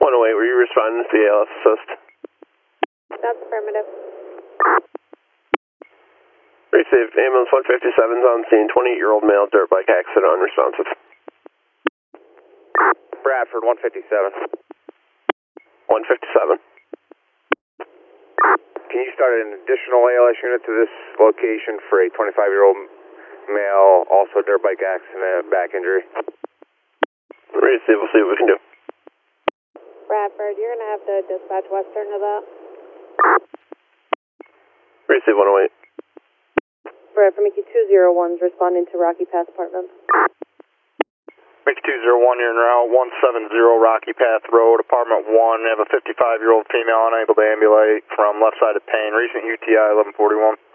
108, were you responding to the ALS assist? That's affirmative. Received. Ambulance 157's on scene. 28-year-old male dirt bike accident unresponsive. Bradford 157. 157. Can you start an additional ALS unit to this location for a 25-year-old male, also dirt bike accident, back injury? Receive, we'll see what we can do. Bradford, you're going to have to dispatch western to that. Receive 108. Bradford, Mickey 201's responding to Rocky Path Apartments. Mickey 201, you're in route 170 Rocky Path Road, apartment 1. You have a 55-year-old female unable to ambulate from left side of pain. Recent UTI 1141.